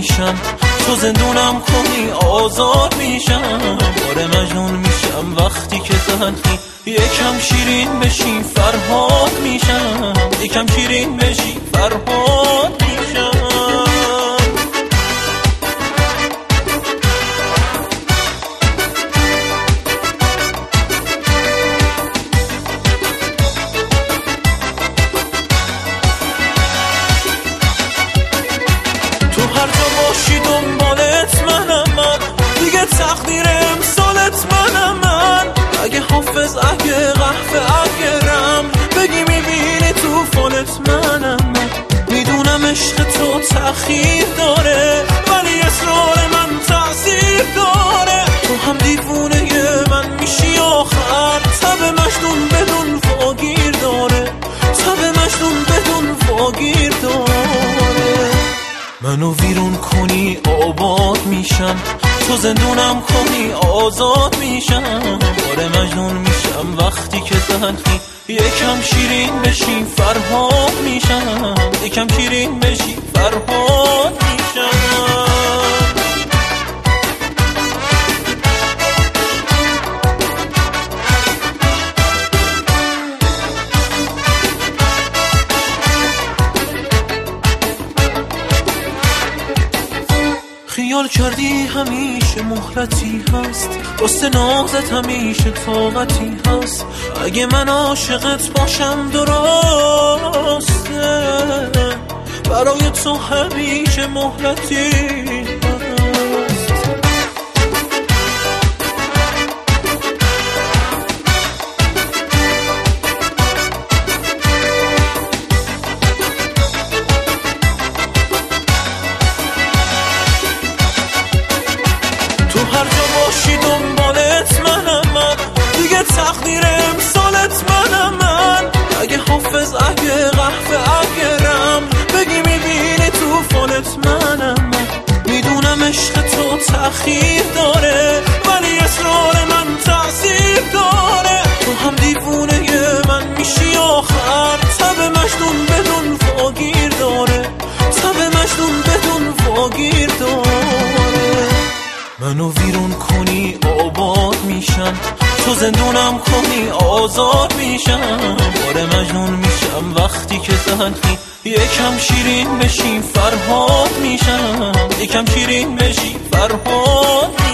میشم، تو زندونم کنی آزاد میشم. باره مجنون میشم وقتی که تنهی، یکم شیرین بشی فرهاد میشم، یکم شیرین بشی فرهاد میشم. هر جا باشی دنبالت منم من، دیگه تقدیر امسالت منم من. اگه حافظ اگه قهوه اگه رم بگی میبینی توفانت منم من. میدونم عشق تو تأخیر داره ولی اصرار من تأثیر داره. تو هم دیوونه من میشی آخر، تب مجنون بدون واگیر داره، تب مجنون بدون واگیر داره. منو ویرون کنی آباد میشم، تو زندونم کنی آزاد میشم. باره مجنون میشم وقتی که تنهی، یکم شیرین بشی فرهاد میشم، یکم شیرین بشی فرهاد میشم. خیال کردی همیشه مهلتی هست، واسه نازت همیشه طاقتی هست. اگه من عاشقت باشم درسته، برای تو همیشه مهلتی هست. هر جا باشی دنبالت منم من، دیگه تقدیر امسالت منم من. اگه حافظ اگه قهوه اگه رم بگی میبینی توفانت منم من. میدونم عشق تو تأخیر داره ولی اصرار من تأثیر داره. تو هم دیوونه من میشی آخر، تب مجنون بدون واگیر داره، تب مجنون بدون واگیر داره. منو ویرون کنی آباد میشم، تو زندونم کنی آزاد میشم. باره مجنون میشم وقتی که تنهی، یکم شیرین بشی فرهاد میشم، یکم شیرین بشی فرهاد